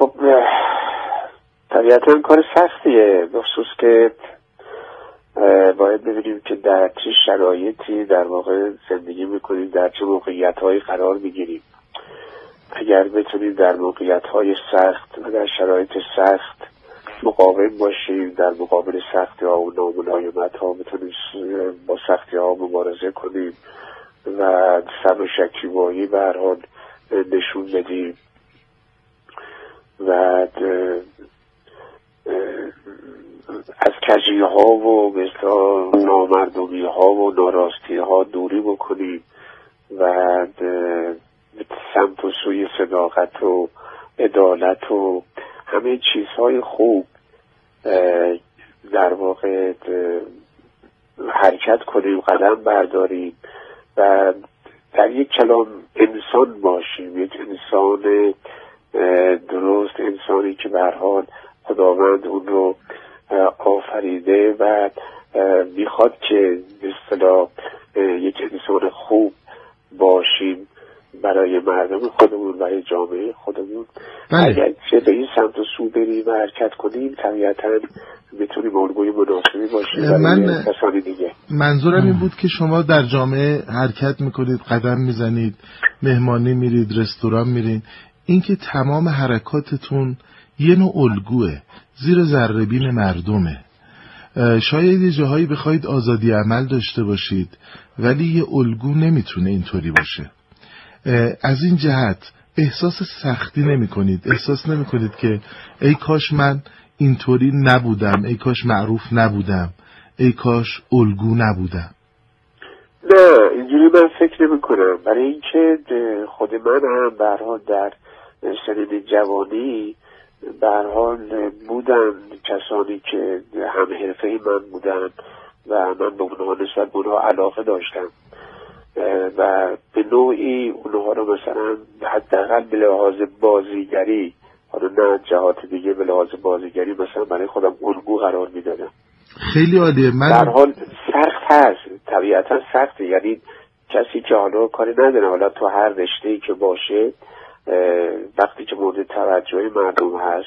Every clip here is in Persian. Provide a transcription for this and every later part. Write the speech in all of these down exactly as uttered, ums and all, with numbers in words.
خب طبیعتا کار سختیه، بخصوص که باید ببینیم که در چه شرایطی در واقع زندگی میکنیم، در چه موقعیت‌هایی قرار میگیریم. اگر بتونیم در موقعیت‌های سخت و در شرایط سخت مقاوم باشیم، در مقابل سختی‌ها و ناملایمت‌ها بتونیم با سختی‌ها مبارزه کنیم و صبر و شکیبایی به هر حال نشون بدیم و از کجی‌ها و مثلا نامردمی‌ها و ناراستی‌ها دوری بکنیم و سمت و سوی صداقت و عدالت و همه چیزهای خوب در واقع حرکت کنیم، قدم برداریم و در یک کلام انسان باشیم، یک انسان درست، انسانی که به هر حال خداوند اون رو آفریده و میخواد که به اصطلاح یک انسان خوب باشیم برای مردم خودمون، برای جامعه خودمون. بله. اگر چه به این سمت و سو بریم و حرکت کنیم طبیعتا میتونیم الگوی مناسبی باشیم برای من کسانی دیگه. منظورم این بود که شما در جامعه حرکت میکنید، قدم میزنید، مهمانی میرید، رستوران میرید، این که تمام حرکاتتون یه نوع الگوه، زیر ذره‌بین مردمه. شاید یه جاهایی بخواید آزادی عمل داشته باشید ولی یه الگو نمیتونه اینطوری باشه. از این جهت احساس سختی نمی کنید؟ احساس نمی کنید که ای کاش من اینطوری نبودم، ای کاش معروف نبودم، ای کاش الگو نبودم؟ نه، اینجوری من فکر نمی کنم، برای اینکه خود من هم به هر حال در سنین جوانی به هر حال بودن کسانی که هم حرفه‌ای من بودن و من به اونها نسبت به اونها علاقه داشتم و به نوعی اونها رو مثلا حداقل به لحاظ بازیگری، حالا نه جهات دیگه، به لحاظ بازیگری مثلا برای خودم الگو قرار میدادم. خیلی عالیه. من در حال سخت هست، طبیعتا سخته، یعنی کسی که حالا کاری نداره حالا تو هر رشته‌ای که باشه وقتی که مورد توجه مردم هست،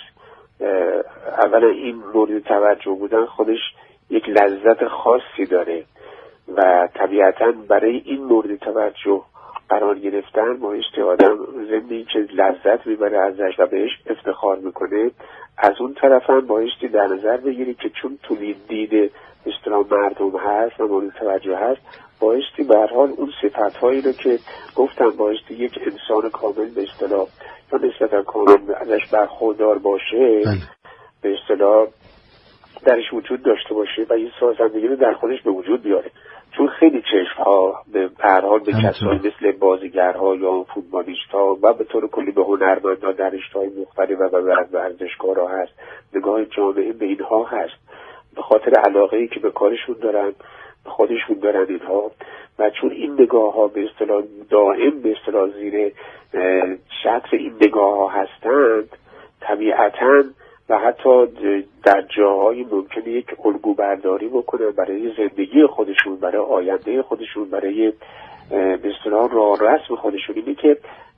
اولا این مورد توجه بودن خودش یک لذت خاصی داره و طبیعتا برای این مورد توجه قرار گرفتن بایستی آدم ضمن اینکه لذت میبره ازش و بهش افتخار میکنه، از اون طرف هم بایستی در نظر بگیری که چون تو دید اصطلاح مردم هست و مورد توجه هست، بایستی به هر حال اون صفت‌هایی رو که گفتم بایستی یک انسان کامل به اصطلاح یا نسبتا کامل ازش برخوردار باشه به اصطلاح درش وجود داشته باشه و این سازندگی رو در خودش به وجود بیاره. چون خیلی چشم‌ها به هر حال به کسایی مثل بازیگرها یا فوتبالیست‌ها و به طور کلی به هنرمندان در رشته‌های مختلف و به ورزشکارها هست، نگاه جامعه به اینها هست به خاطر علاقه‌ای که به کارشون دارن، به خودشون دارن اینها، و چون این نگاه‌ها به اصطلاح دائم به اصطلاح زیر شطر این نگاه‌ها هستند، طبیعتاً و حتی در جاهایی ممکنه یک الگو برداری بکنن برای زندگی خودشون، برای آینده خودشون، برای به اصطلاح راه رسم خودشون. اینه که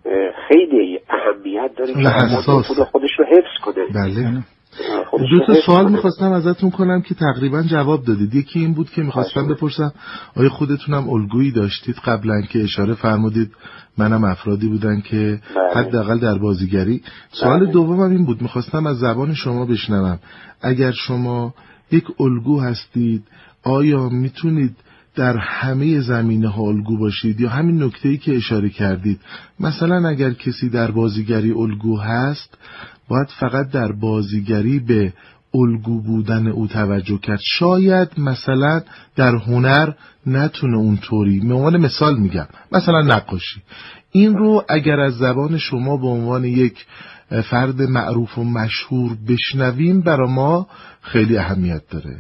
خیلی اهمیت داره که خودش رو حفظ کنه. بله. دو تا سوال میخواستم ازتون کنم که تقریبا جواب دادید. یکی این بود که میخواستم بپرسم آیا خودتونم الگویی داشتید قبلا که اشاره فرمودید منم افرادی بودن که حداقل در بازیگری. سوال دومم این بود، میخواستم از زبان شما بشنوم اگر شما یک الگو هستید آیا میتونید در همه زمینه ها الگو باشید یا همین نکته‌ای که اشاره کردید، مثلا اگر کسی در بازیگری الگو هست باید فقط در بازیگری به الگو بودن او توجه کرد، شاید مثلا در هنر نتونه اونطوری، به عنوان مثال میگم مثلا نقاشی، این رو اگر از زبان شما به عنوان یک فرد معروف و مشهور بشنویم برای ما خیلی اهمیت داره.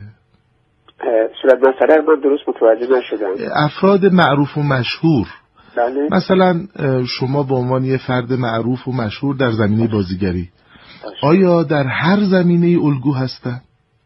صورت مثلا من درست متوجه نشدم. افراد معروف و مشهور، بله. مثلا شما به عنوان یک فرد معروف و مشهور در زمینه بازیگری آیا در هر زمینه الگو هستن؟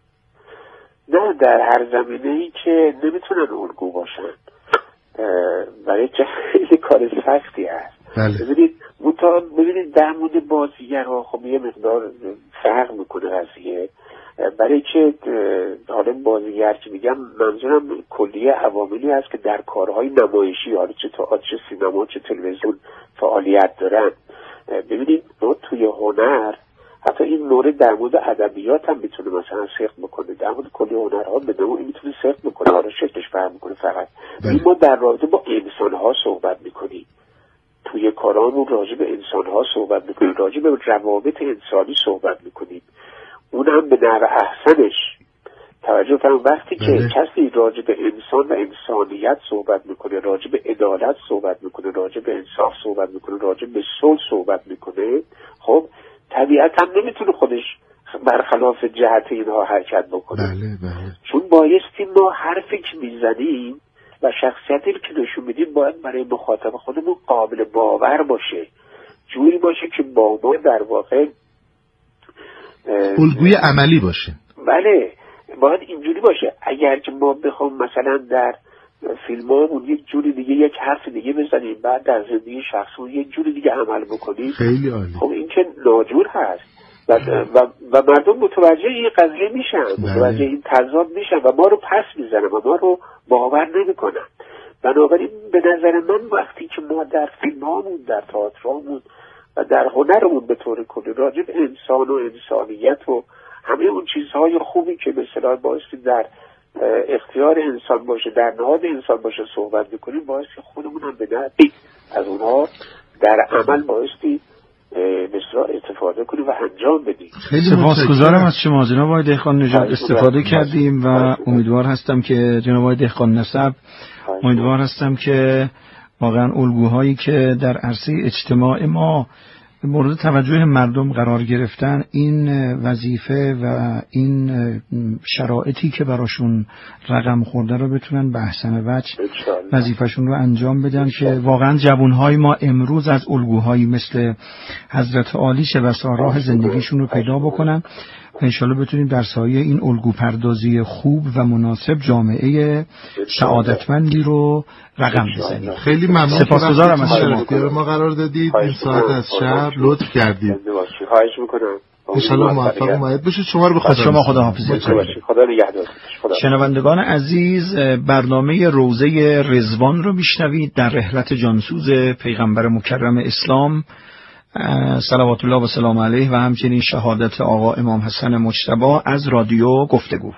نه، در هر زمینه‌ای که نمیتونن الگو باشن، برای که خیلی کار سختی هست. بله. ببینید منتها ببینید در مورد بازیگرها خب یه مقدار فرق میکنه قضیه، برای که حالا بازیگر که میگم منظورم کلیه عواملی هست که در کارهای نمایشی، حالا چه تئاتر چه سینما چه تلویزیون فعالیت دارن. ببینید ما توی هنر حتی این مورد در مورد ادبیات هم میتونه مثلا سخت بکنه، در مورد کلی هنرها به نوعی میتونه سخت بکنه، حالا شکلش فرق میکنه. فقط ما در رابطه با انسانها صحبت میکنیم، توی کارامون راجع به انسانها صحبت میکنیم، راجع به روابط انسانی صحبت میکنیم، اون هم به نحو احسنش. توجه فرمایید وقتی که بله. کسی راجع به انسان و انسانیت صحبت میکنه، راجع به عدالت صحبت میکنه، راجع به انصاف صحبت میکنه، راجع به صلح صحبت میکنه، خب طبیعتا نمیتونه خودش برخلاف جهت اینها حرکت بکنه. بله بله. چون بایستی ما حرفی که میزنیم و شخصیتی که نشون میدیم باید برای مخاطب خودمون قابل باور باشه، جوری باشه که با ما در واقع الگوی عملی باشه. بله باید اینجوری باشه. اگر که ما بخوام مثلا در فیلمامون یک جوری دیگه یک حرف دیگه بزنیم، بعد در زندگی شخصمون یک جوری دیگه عمل بکنیم، خیلی عالی. خب این که ناجور هست و, و, و مردم متوجه این قضیه میشن، متوجه این تضاد میشن و ما رو پس میزنن و ما رو باور نمیکنن. بنابراین به نظر من وقتی که ما در فیلمامون، در تئاترامون و در هنرمون به طور کلی راجع به انسان و انسانیت و همه اون چیزهای خوبی که به اصطلاح بایستی در اختیار انسان باشه، در نهاد انسان باشه صحبت میکنیم، بایستی خودمون هم به نحوی از اونها در عمل بایستی بسیار استفاده کنیم و انجام بدیم. خیلی سپاسگزارم از شما جناب آقای دهقان نژاد. استفاده کردیم و امیدوار هستم که جناب آقای دهقان نسب امیدوار هستم که واقعا الگوهایی که در عرصه اجتماع ما مورد توجه مردم قرار گرفتن، این وظیفه و این شرایطی که براشون رقم خورده رو بتونن به احسن وجه وظیفهشون رو انجام بدن که واقعا جوانهای ما امروز از الگوهایی مثل حضرت عالی شبسا راه زندگیشون رو پیدا بکنن و انشالله بتونیم در سایه این الگو پردازی خوب و مناسب جامعه سعادتمندی رو رقم بزنیم. خیلی ممنون. سپاسگزارم از شما. ما قرار دادید این ساعت از شب لطف کردید. خواهش میکنم. انشالله موفق و مایل باشید. شما رو به خدا. شما خداحافظی کنید. خدا نگهدار. شنوندگان عزیز، برنامه روضه رضوان رو میشنوید در رحلت جانسوز پیغمبر مکرم اسلام صلوات الله و سلام علیه و همچنین شهادت آقا امام حسن مجتبی از رادیو گفتگو.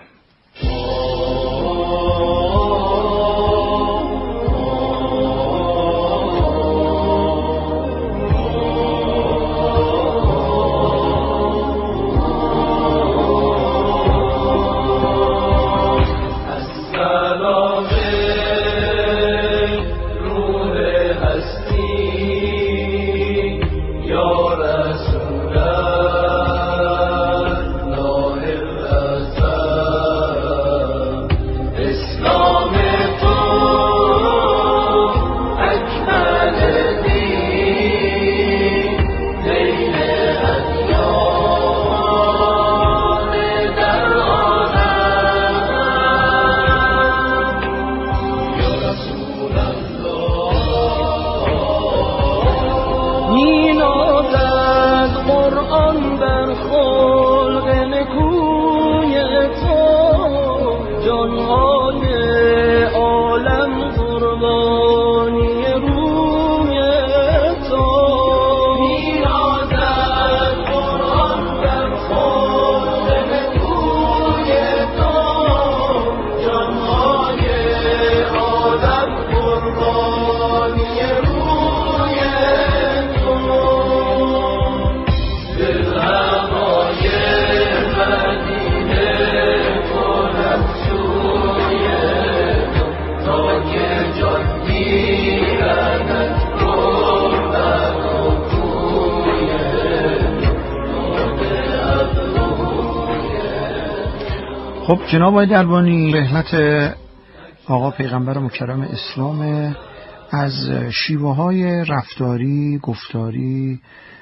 خب جناب آقای دربانی، رحلت آقا پیغمبر مکرم اسلام از شیوه های رفتاری، گفتاری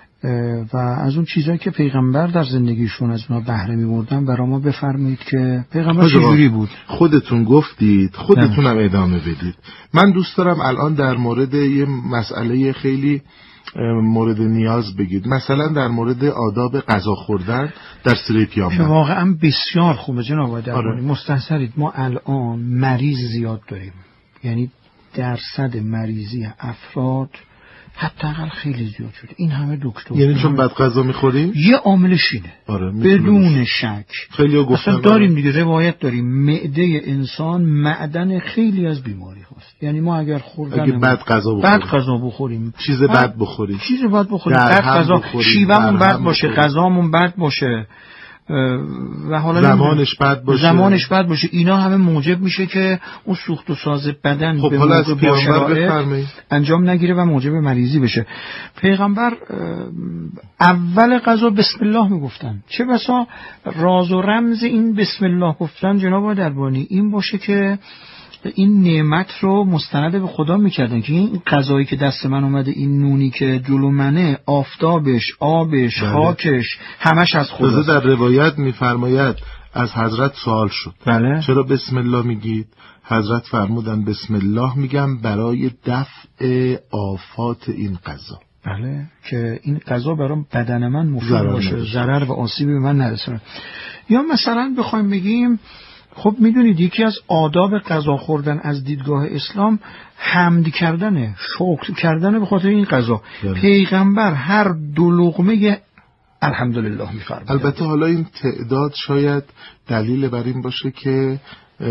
و از اون چیزایی که پیغمبر در زندگیشون از اونها بهره می‌بردن برای ما بفرمایید که پیغمبر چجوری بود. خودتون گفتید، خودتون هم ادامه بدید. من دوست دارم الان در مورد یه مسئله خیلی مورد نیاز بگید، مثلا در مورد آداب غذا خوردن در سیره پیامبر. واقعا بسیار خوبه جناب دربانی. مستحضرید ما الان مریض زیاد داریم، یعنی درصد مریضی افراد حداقل خیلی زیاد شده. این همه دکتر، یعنی چون بد غذا میخوریم یه عاملش اینه. آره، بدون شک. خیلی گفتن اصلا داریم دیگه، روایت داریم معده انسان معدن خیلی از بیماری هست. یعنی ما اگر خوردن اگه بد غذا بخوریم، بد غذا بخوریم، چیز بد بخوریم، چیز بد بخوریم، بد غذا، شیوهمون بد باشه، غذامون بد باشه و حالا زمانش بد باشه زمانش بد باشه اینا همه موجب میشه که اون سوخت و ساز بدن خب به موقع با شرایط انجام نگیره و موجب مریضی بشه. پیغمبر اول غذا بسم الله میگفتن. چه بسا راز و رمز این بسم الله گفتن جناب دربانی این باشه که این نعمت رو مستند به خدا میکردن که این غذایی که دست من اومده، این نونی که جلو منه، آفتابش، آبش، بله. خاکش همش از خدا. در روایت میفرماید از حضرت سوال شد بله. چرا بسم الله میگید؟ حضرت فرمودن بسم الله میگم برای دفع آفات این غذا. بله، که این غذا برای بدن من مفید باشه، ضرر و آسیبی به من نرسونه. یا مثلا بخوایم بگیم خب میدونید یکی از آداب غذا خوردن از دیدگاه اسلام حمد کردنه، شکر کردنه به خاطر این غذا. پیغمبر هر دو لقمه الحمدلله میفرماید. البته حالا این تعداد شاید دلیل بر این باشه که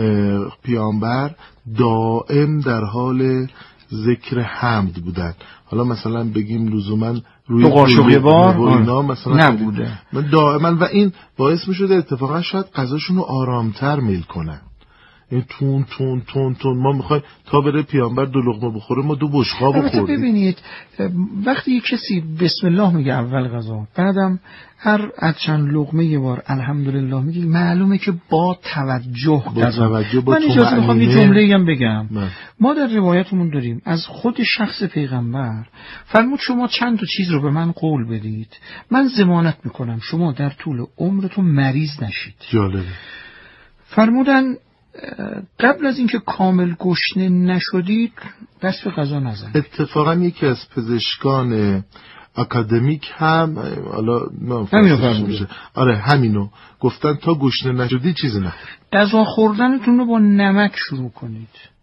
پیامبر دائم در حال ذکر حمد بودن. حالا مثلا بگیم لزوما روی تو قاشق یه بار اینا مثلا نبوده دائما و این باعث میشده اتفاقا شاید غذاشون رو آرامتر میل کنن. این تون تون تون تون ما میخوایم تا بره پیامبر دو لقمه بخوره ما دو بشقاب بخوریم. ببینید وقتی یک کسی بسم الله میگه اول غذا، بعدم هر از چند لقمه یه بار الحمدلله میگه، معلومه که با توجه با توجه با من اجازه میخوام یه جمله هم بگم. من. ما در روایتمون داریم از خود شخص پیغمبر فرمود شما چند تا چیز رو به من قول بدید، من ضمانت میکنم شما در طول عمرتون مریض نشید. جالبه. فرمودن قبل از اینکه کامل گشنه نشدید دست به غذا نزنید. اتفاقا یکی از پزشکان اکادمیک هم حالا همینو فرموده. آره همینو گفتن تا گشنه نشدید چیزی نخورید. غذا خوردنتون رو با نمک شروع کنید.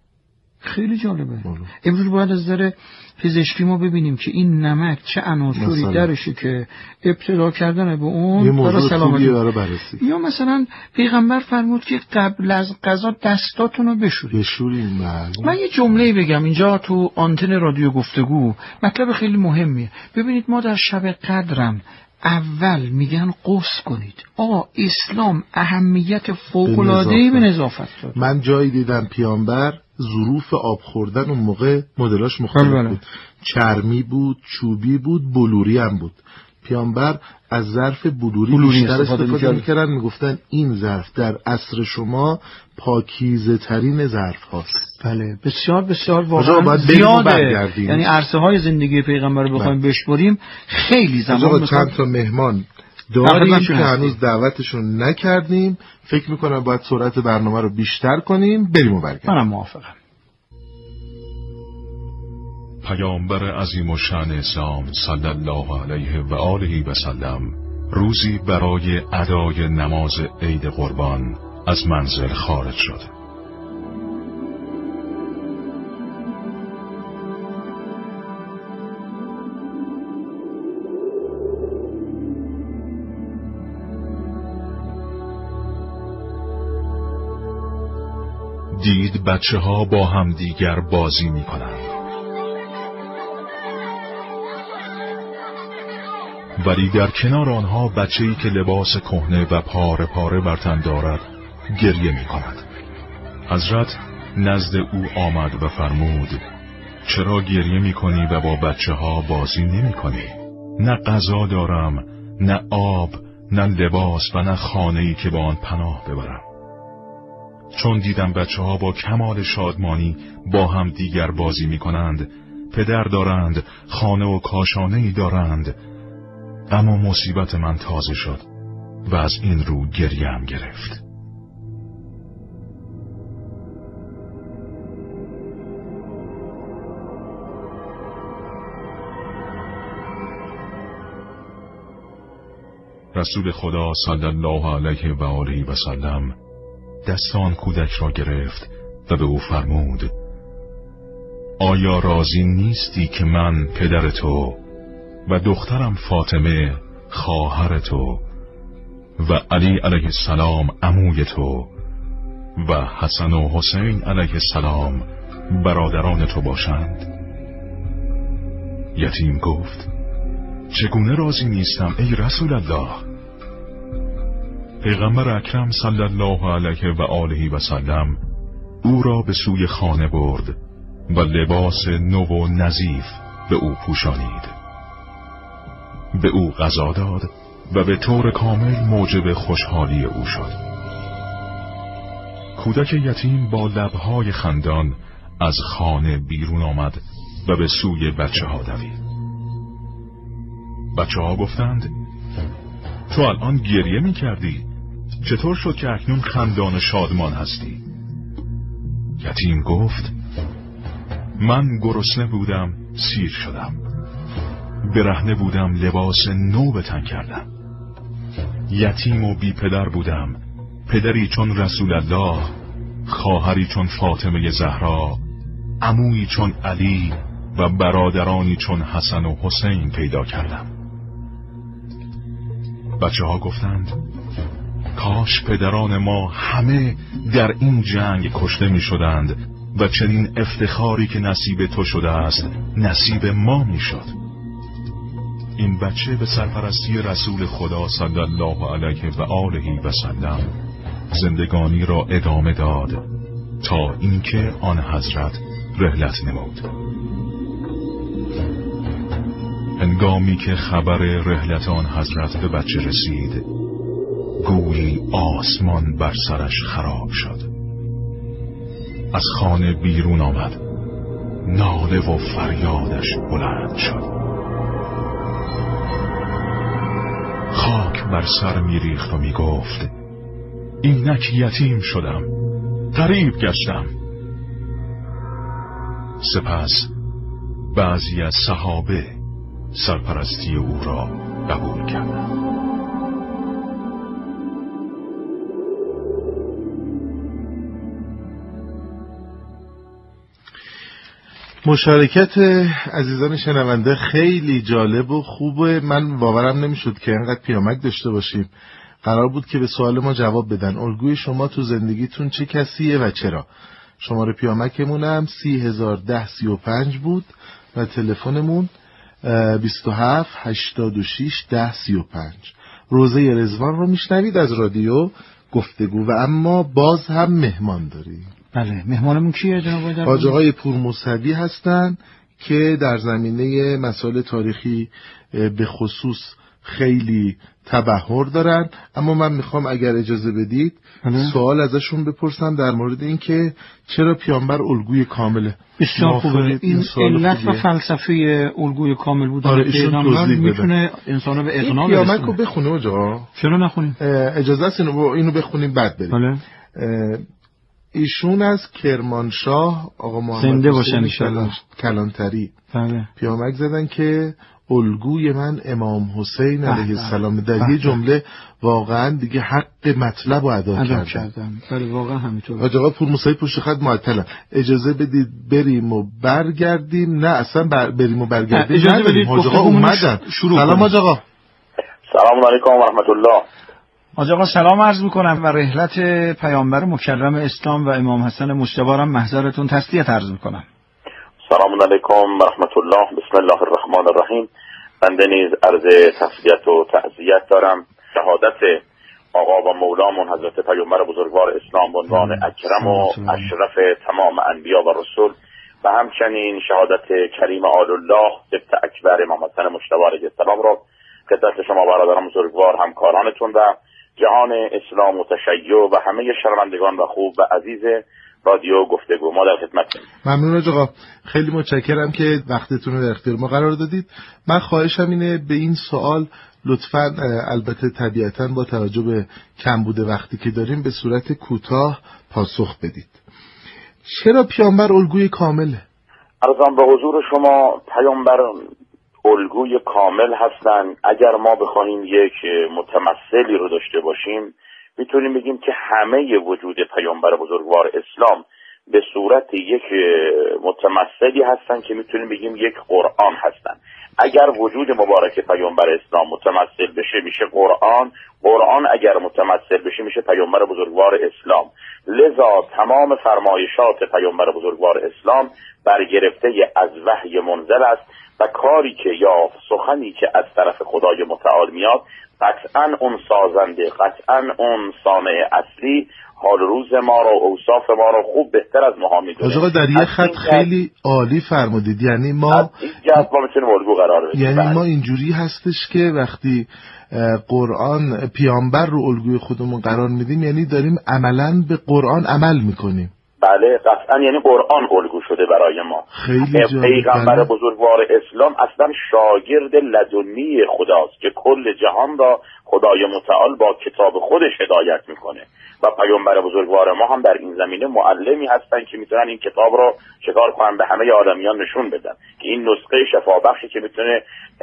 خیلی جالبه. امروز باید از نظر پزشکی ما ببینیم که این نمک چه عناصری درشه که ابتلا کردن به اون برای سلامتی برای بررسی. یا مثلا پیغمبر فرمود که قبل از غذا دستاتون رو بشورید. بشورید. من یه جمله بگم اینجا تو آنتن رادیو گفتگو، مطلب خیلی مهمیه. ببینید ما در شب قدرم اول میگن قص کنید. آقا اسلام اهمیت فوق‌العاده‌ای به نظافت داره. من جایی دیدم پیامبر ظروف آب خوردن اون موقع مدلاش مختلف بله. بود. چرمی بود، چوبی بود، بلوری هم بود. پیامبر از ظرف بلوری, بلوری بیشتر استفاده میکردن. میگفتن این ظرف در عصر شما پاکیزه ترین ظرف هاست. بله بسیار بسیار واقعا زیاده. یعنی عرصه های زندگی پیغمبر رو بخوایم بشمریم خیلی زمان میخواد. چند تا مهمان داریم که هنوز دعوتشون نکردیم. فکر میکنم باید سرعت برنامه رو بیشتر کنیم. بریم و برگردیم. منم موافقم. پیامبر عظیم و شأن اسلام صلی الله علیه و آله و سلم روزی برای ادای نماز عید قربان از منزل خارج شد. دید بچه ها با هم دیگر بازی می کنند. ولی در کنار آنها بچه‌ای که لباس کهنه و پاره پاره بر تن دارد گریه می کند. حضرت نزد او آمد و فرمود چرا گریه می کنی و با بچه ها بازی نمی کنی؟ نه غذا دارم، نه آب، نه لباس و نه خانه‌ای که با آن پناه ببرم. چون دیدم بچه ها با کمال شادمانی با هم دیگر بازی می کنند، پدر دارند، خانه و کاشانه‌ای دارند، غم و مصیبت من تازه شد و از این رو گریم گرفت. رسول خدا صلی الله علیه و آله و سلم دست آن کودک را گرفت و به او فرمود: آیا راضی نیستی که من پدر تو و دخترم فاطمه خواهر تو و علی علیه السلام عموی تو و حسن و حسین علیه السلام برادران تو باشند؟ یتیم گفت: چگونه راضی نیستم ای رسول الله؟ پیغمبر اکرم صلی الله علیه و آله و سلم او را به سوی خانه برد و لباس نو و نظیف به او پوشانید، به او غذا داد و به طور کامل موجب خوشحالی او شد. کودک یتیم با لبهای خندان از خانه بیرون آمد و به سوی بچه ها دوید. بچه ها گفتند: تو الان گریه می کردی، چطور شد که اکنون خندان شادمان هستی؟ یتیم گفت: من گرسنه بودم سیر شدم، برهنه بودم لباس نو به تن کردم، یتیم و بی پدر بودم، پدری چون رسول الله، خواهری چون فاطمه زهرا، عمویی چون علی و برادرانی چون حسن و حسین پیدا کردم. بچه ها گفتند: کاش پدران ما همه در این جنگ کشته می شدند و چنین افتخاری که نصیب تو شده است نصیب ما می شد. این بچه به سرپرستی رسول خدا صلی الله علیه و آله و سلم زندگانی را ادامه داد تا اینکه آن حضرت رحلت نمود. هنگامی که خبر رحلت آن حضرت به بچه رسید، گویی آسمان بر سرش خراب شد. از خانه بیرون آمد، ناله و فریادش بلند شد. خاک بر سر میریخت و میگفت: اینک یتیم شدم، غریب گشتم. سپس بعضی از صحابه سرپرستی او را قبول کردند. مشارکت عزیزان شنونده خیلی جالب و خوبه. من باورم نمیشد که اینقدر پیامک داشته باشیم. قرار بود که به سوال ما جواب بدن. الگوی شما تو زندگیتون چه کسیه و چرا؟ شماره پیامکمون هم سی هزار ده سی و پنج بود و تلفنمون بیست و هفت هشتاد و شش ده سی و پنج. روزه رضوان رو میشنوید از رادیو گفتگو و اما باز هم مهمان داریم. بله، مهمانمون کیه جناب آقای؟ حاج آقای پور موسوی هستن که در زمینه مسائل تاریخی به خصوص خیلی تبحر دارن، اما من میخوام اگر اجازه بدید بله. سوال ازشون بپرسم در مورد این که چرا پیامبر الگوی کامله. بسیار خوبه. این علت و فلسفه الگوی کامل بودن آره پیغمبر میتونه انسانو به اقناع برسونه. پیامک رو بخونه آقا. چرا نخونیم؟ اجازه است اینو اینو بخونیم بعد بریم. بله. ایشون از کرمانشاه آقا محمد حسین کلانتری بله. پیامک زدن که الگوی من امام حسین علیه السلام. در یه جمله واقعا دیگه حق مطلب رو ادا, ادا کردن. بله واقعا همینطور. آقا پور موسوی پشت خط معطلن. اجازه بدید بریم و برگردیم. نه اصلا بر... بریم و برگردیم. اجازه بدید آقا اومدن. سلام آقا. سلام علیکم و رحمت الله. حاج آقا سلام عرض میکنم و رحلت پیامبر مکرم اسلام و امام حسن مجتبی را محضرتون تسلیت عرض میکنم. سلام علیکم و رحمت الله. بسم الله الرحمن الرحیم. بنده نیز عرض تسلیت و تعزیت دارم. شهادت آقا و مولامون حضرت پیامبر بزرگوار اسلام به عنوان اکرم و اشرف تمام انبیا و رسول و همچنین شهادت کریم آل الله سبت اکبر امام حسن مجتبی علیه السلام را خدمت شما برادران بزرگوار، همکارانتون و جهان اسلام و تشیع و همه شنوندگان و خوب و عزیز رادیو گفتگو ما در خدمتتون. ممنون آقا، خیلی متشکرم که وقتتون رو در اختیار ما قرار دادید. من خواهشم اینه به این سوال لطفاً، البته طبیعتاً با توجه به کمبود وقتی که داریم، به صورت کوتاه پاسخ بدید. چرا پیامبر الگوی کامله؟ عرضم به حضور شما پیامبر الگوی کامل هستن. اگر ما بخوایم یک متمثلی رو داشته باشیم میتونیم بگیم که همه وجود پیامبر بزرگوار اسلام به صورت یک متمثلی هستن که میتونیم بگیم یک قرآن هستن. اگر وجود مبارک پیامبر اسلام متمثل بشه میشه قرآن، قرآن اگر متمثل بشه میشه پیامبر بزرگوار اسلام. لذا تمام فرمایشات پیامبر بزرگوار اسلام برگرفته از وحی منزل است و کاری که یا سخنی که از طرف خدای متعال میاد قطعا اون سازنده، قطعا اون صانع اصلی حال روز ما رو، اوصاف ما رو خوب بهتر از ما میدونه. آقا در یه خط خیلی عالی فرمودید. یعنی ما اینجا ما میتونیم الگو قرار بدیم. یعنی ما اینجوری هستش که وقتی قرآن پیامبر رو الگوی خودمون قرار میدیم یعنی داریم عملاً به قرآن عمل میکنیم. بله قطعا، یعنی قرآن الگو شده برای ما. خیلی پیغمبر بزرگوار اسلام اصلا شاگرد لدنی خداست که کل جهان را خدای متعال با کتاب خودش هدایت میکنه و پیامبر بزرگوار ما هم در این زمینه معلمی هستن که میتونن این کتاب رو چکار کنن به همه آدمیان نشون بدن که این نسخه شفابخشی که میتونه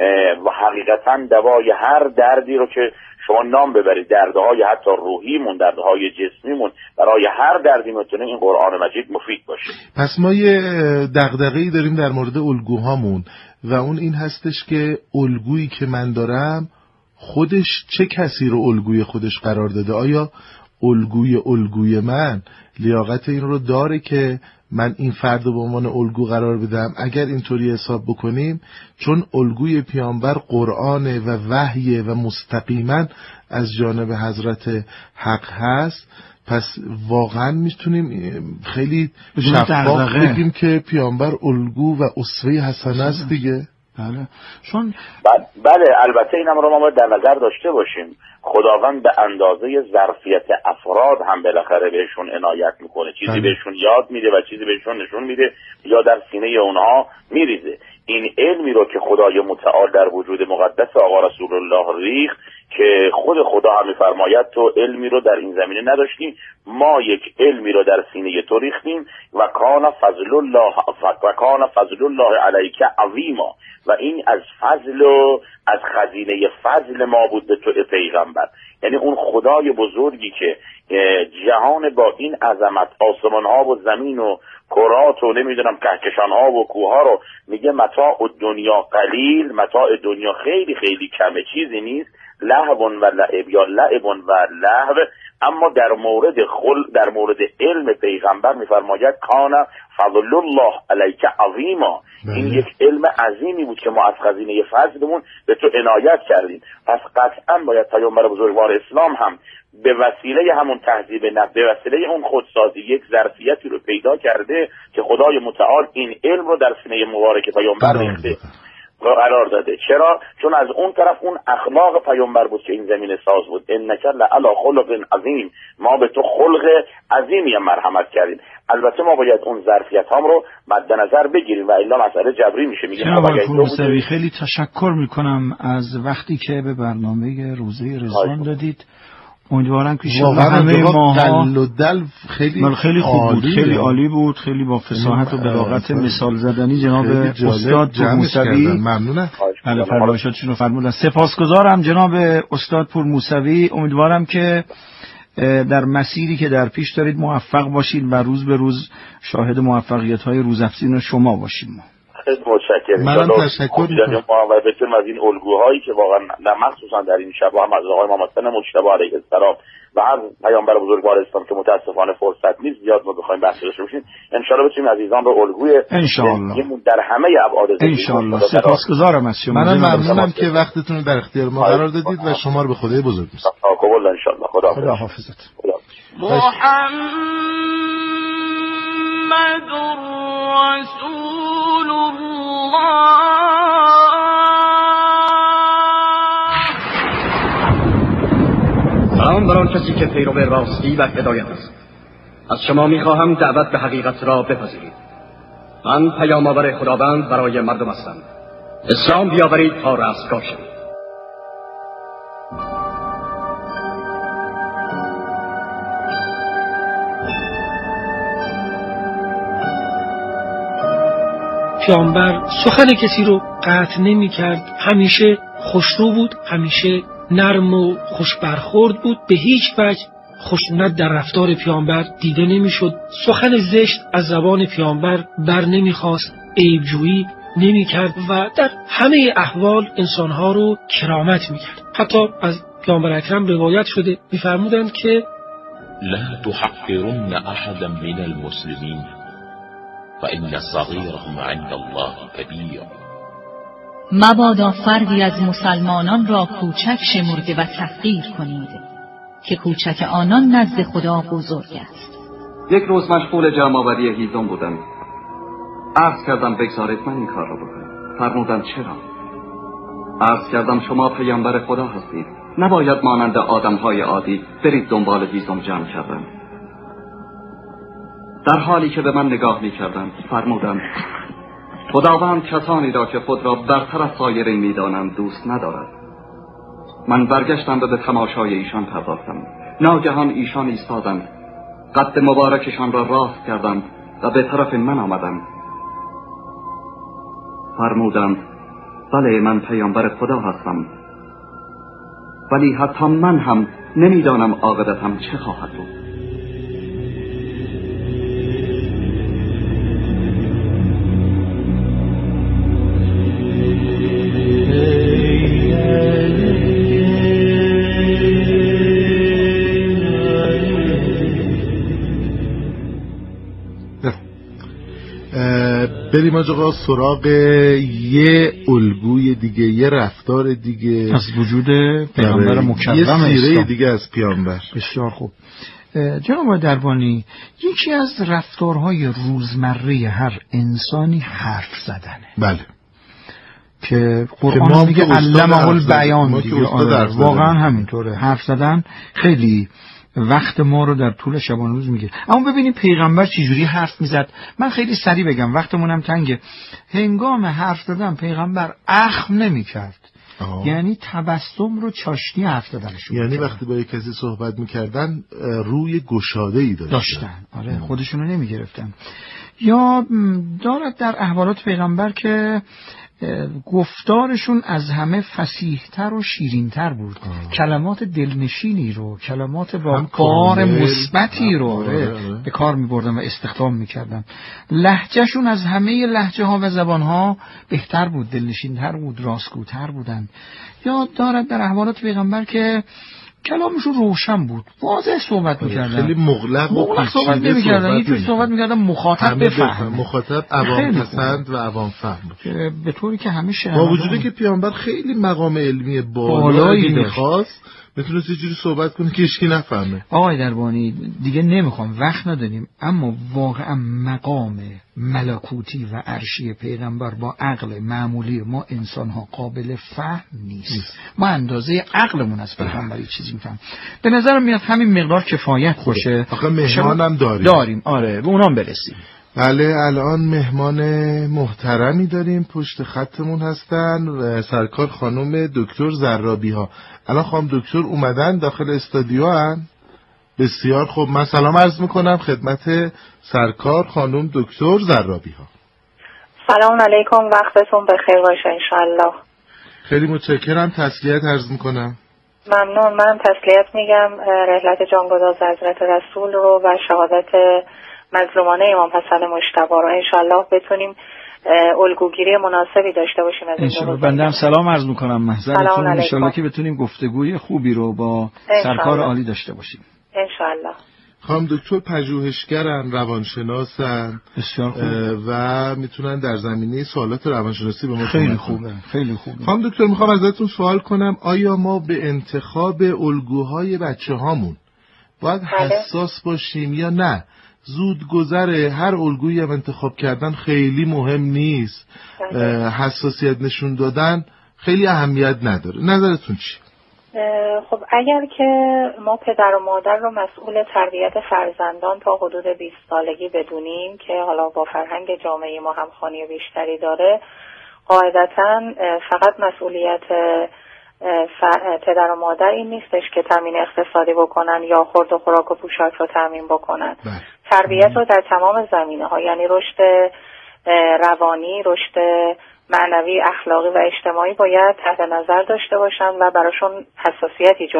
و حقیقتا دوای هر دردی رو که شما نام ببرید، دردهای حتی روحیمون، دردهای جسمیمون، برای هر دردی میتونه این قرآن مجید مفید باشه. پس ما یه دغدغه‌ای داریم در مورد الگوهامون و اون این هستش که الگویی که من دارم خودش چه کسی رو الگوی خودش قرار داده؟ آیا الگوی الگوی من لیاقت این رو داره که من این فرد رو به عنوان الگو قرار بدم؟ اگر اینطوری حساب بکنیم، چون الگوی پیامبر قرآن و وحی و مستقیما از جانب حضرت حق هست، پس واقعا میتونیم خیلی شفاف بگیم که پیامبر الگو و اسوه حسنه است دیگه. بله. چون بله البته اینم رو ما باید در نظر داشته باشیم. خداوند به اندازه ظرفیت افراد هم بالاخره بهشون عنایت میکنه، چیزی بله. بهشون یاد میده و چیزی بهشون نشون میده یا در سینه اونها میریزه. این علمی رو که خدای متعال در وجود مقدس آقا رسول الله ریخت که خود خدا هم میفرماید تو علمی رو در این زمینه نداشتیم، ما یک علمی رو در سینه تو ریختیم و کان فضل الله و کان فضل الله علیک عظیما، و این از فضل و از خزینه فضل ما بود به تو پیغمبر. یعنی اون خدای بزرگی که جهان با این عظمت، آسمان ها و زمین و کرات و نمیدونم کهکشان ها و کوه ها رو میگه متاع دنیا قلیل، متاع دنیا خیلی خیلی کمه، چیزی نیست، لهو و لعب یا لعب و لهو. اما در مورد خل در مورد علم پیغمبر میفرماید کان فضل الله علیک عظیما، این یک علم عظیمی بود که ما از خزینه فضلمون به تو عنایت کردیم. پس قطعا باید پیامبر بزرگوار اسلام هم به وسیله همون تهذیب نفس، به وسیله اون خودسازی یک ظرفیتی رو پیدا کرده که خدای متعال این علم رو در سینه مبارک پیامبر ریخته قرار داده. چرا؟ چون از اون طرف اون اخلاق پیامبر بود که این زمین ساز بود. انک لعلی خلق عظیم، ما به تو خلق عظیمی مرحمت کردیم. البته ما باید اون ظرفیت هم رو مد نظر بگیریم و الا مسئله جبری میشه. میگیم موسوی خیلی تشکر میکنم از وقتی که به برنامه روزه رضوان دادید. امیدوارم که شما همه ماها دل و دل خیلی خیلی خوب بود، خیلی عالی بود، خیلی با فصاحت و بلاغت مثال زدنی جناب استاد پور موسوی. ممنونم. بله فرمایشاتشون رو فرمودن. سپاسگزارم جناب استاد پور موسوی. امیدوارم که در مسیری که در پیش دارید موفق باشید و روز به روز شاهد موفقیت‌های روزافزون شما باشیم. خیلی متشکرم. منم تشکر می‌کنم. و بتونیم از این الگوهایی که واقعا مخصوصا در این شب هم از آقای محمد مجتبی علیه السلام و هر پیامبر بزرگوار اسلام که متاسفانه فرصت نیست زیاد ما بخوایم بحث داشته باشیم، ان شاء الله بتونیم عزیزان رو الگوی ان شاء الله در همه ابعاد ان شاء الله. سپاسگزارم از شما. منم ممنونم که وقتتون رو در اختیار ما قرار دادید و شما رو به خدای بزرگ می‌سپارم. تقبل ان شاء الله. خدا خدا حافظت. محمد رسول الله. سلام بر آن کسی که پیرو راستی و هدایت است. از شما میخواهم دعوت به حقیقت را بپذیرید. من پیام آور خداوند برای مردم هستم. اسلام بیاورید تا رستگار شوید. پیامبر سخن کسی رو قطع نمی کرد، همیشه خوشرو بود، همیشه نرم و خوش برخورد بود، به هیچ وجه خشونت در رفتار پیامبر دیده نمی شد. سخن زشت از زبان پیامبر بر نمی خواست، عیبجویی نمی کرد و در همه احوال انسانها رو کرامت می کرد. حتی از پیامبر اکرم روایت شده می‌فرمودند که لا تحقرن احدا من المسلمین فإن صغيرهم عند الله كبير. مبادا فردی از مسلمانان را کوچک شمرده و تحقیر کنید که کوچک آنان نزد خدا بزرگ است. یک روز مشغول جمع‌آوری هیزم بودم. عرض کردم بگذارید من این کار را بکنم. فرمودند چرا؟ عرض کردم شما پیامبر خدا هستید، نباید مانند آدم‌های عادی برید دنبال هیزم جمع کردن. در حالی که به من نگاه می‌کردند فرمودند خداوند کسانی را که خود را برتر از سایرین می‌دانند دوست ندارد. من برگشتم و به تماشای ایشان پرداختم. ناگهان ایشان ایستادند، قد مبارکشان را راست کردند و به طرف من آمدند. فرمودند بله من پیامبر خدا هستم، ولی حتی من هم نمیدانم عاقبتم چه خواهد بود. بریم آقا سراغ یه الگوی دیگه، یه رفتار دیگه از وجود پیامبر مکرم، یه سیره دیگه از پیامبر. بسیار خوب. جناب دربانی، یکی از رفتارهای روزمره هر انسانی حرف زدنه. بله. که قرآن میگه علمه البیان دیگه. واقعا همینطوره. حرف زدن خیلی وقت ما رو در طول شبانه روز میگیره. اما ببینیم پیغمبر چجوری حرف میزد. من خیلی سریع بگم، وقتمونم تنگه. هنگام حرف زدن پیغمبر اخم نمیکرد. یعنی تبسم رو چاشنی حرف زدنش بود. یعنی وقتی با یک کسی صحبت میکردن روی گشاده ای داشتن. داشتن. آره خودشونو نمیگرفتن. یا دارد در احوالات پیغمبر که گفتارشون از همه فصیح‌تر و شیرین‌تر بود. آه. کلمات دلنشینی رو، کلمات با بار مثبتی رو آره آره. به کار می‌بردن و استخدام می‌کردن. لهجهشون از همه لهجه‌ها و زبان‌ها بهتر بود، دلنشین‌تر بود، راستگوتر بودن. یاد دارد در احوالات پیغمبر که کلامشون روشن بود، واضح صحبت می‌کردن. خیلی مغلق و مغلق صحبت نمی‌کردن، یه جوری صحبت می‌کردن مخاطب بفهمه. مخاطب عوام پسند و عوام فهم بود. به طوری که همه شهر با وجودی که پیامبر خیلی مقام علمی بالایی می‌خواست، میتونست یه جوری صحبت کنه که هیچکی نفهمه. آقای دربانی دیگه نمیخوام، وقت نداریم، اما واقعا مقام ملکوتی و عرشی پیغمبر با عقل معمولی ما انسان‌ها قابل فهم نیست. نیست. ما اندازه عقلمون از پیغمبر یه چیزی میفهم. به نظرم میاد همین مقدار کفایت باشه. آخه مهمانم داریم. داریم آره، به اونام برسیم. بله الان مهمان محترمی داریم پشت خطمون هستن، سرکار خانم دکتر زرابی ها. الان خانم دکتر اومدن داخل استادیو هن. بسیار خوب، من سلام عرض میکنم خدمت سرکار خانم دکتر زرابی ها. سلام علیکم، وقتتون بخیر باشه انشالله. خیلی متشکرم، تسلیت عرض میکنم. ممنون. من تسلیت میگم رحلت جانگداز حضرت رسول رو و شهادت مظلومانه امام حسن مجتبی رو انشالله بتونیم الگوگیری مناسبی داشته باشیم از این. بنده هم سلام عرض میکنم محضرتون، انشالله که بتونیم گفتگوی خوبی رو با سرکار عالی داشته باشیم انشالله. خانم دکتر پژوهشگرن، روانشناسن و میتونن در زمینه سوالات روانشناسی به ما خیلی خوبه. خیلی خوبه. خانم دکتر میخوام ازتون سوال کنم، آیا ما به انتخاب الگوهای بچه هامون باید حساس باشیم یا نه؟ زود گذره، هر الگویی هم انتخاب کردن خیلی مهم نیست، حساسیت نشون دادن خیلی اهمیت نداره. نظرتون چی؟ خب اگر که ما پدر و مادر رو مسئول تربیت فرزندان تا حدود بیست سالگی بدونیم که حالا با فرهنگ جامعه ما همخوانی بیشتری داره، قاعدتاً فقط مسئولیت پدر و مادر این نیستش که تامین اقتصادی بکنن یا خورد و خوراک و پوشاک رو تامین بکنن. تربیت رو در تمام زمینه ها، یعنی رشد روانی، رشد معنوی، اخلاقی و اجتماعی باید تحت نظر داشته باشن و براشون حساسیت ایجاد